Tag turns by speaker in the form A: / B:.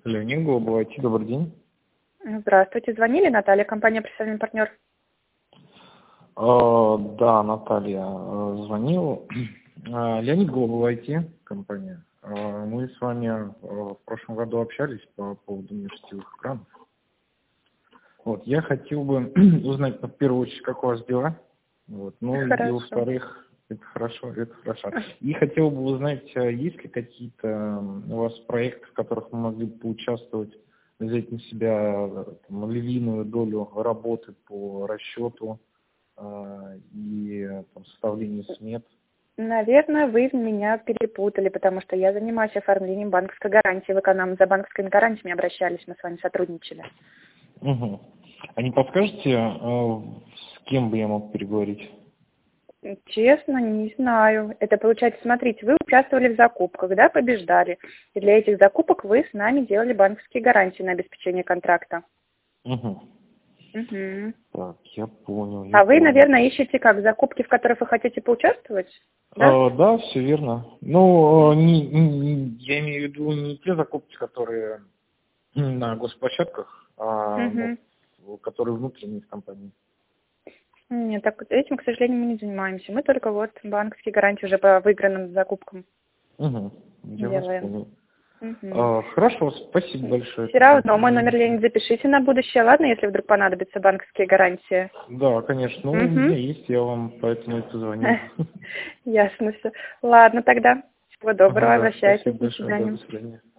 A: Леонид Голубов, IT, добрый день.
B: Здравствуйте, звонили, Наталья, компания «Профессиональный партнер».
A: Да, Наталья звонил. Леонид Голубов, IT, компания. Мы с вами в прошлом году общались по поводу университетских экранов. Вот, я хотел бы узнать, в первую очередь, как у вас дела. Вот, ну и во-вторых, это хорошо. И хотел бы узнать, есть ли какие-то у вас проекты, в которых мы могли бы поучаствовать, взять на себя там, львиную долю работы по расчету и там, составлению смет.
B: Наверное, вы меня перепутали, потому что я занимаюсь оформлением банковской гарантии. Вы к нам за банковскими гарантиями обращались, мы с вами сотрудничали.
A: Угу. А не подскажете, с кем бы я мог переговорить?
B: Честно, не знаю. Это получается, смотрите, вы участвовали в закупках, да, побеждали. И для этих закупок вы с нами делали банковские гарантии на обеспечение контракта.
A: Угу.
B: Угу.
A: Так, я понял.
B: Вы, наверное, ищете как закупки, в которых вы хотите поучаствовать? Да,
A: да, все верно. Ну, я имею в виду не те закупки, которые на госплощадках, которые внутренние в компании.
B: Нет, так этим, к сожалению, мы не занимаемся. Мы только вот банковские гарантии уже по выигранным закупкам
A: Я вас
B: делаем.
A: понял. Хорошо, спасибо большое.
B: Все равно мой номер, Леонид, запишите на будущее, ладно, если вдруг понадобятся банковские гарантии.
A: Да, конечно. Ну, у меня есть, я вам поэтому и позвонил.
B: Ясно все. Ладно тогда. Всего доброго,
A: Да,
B: обращайтесь.
A: спасибо
B: До
A: большое. Да,
B: свидания.
A: до свидания.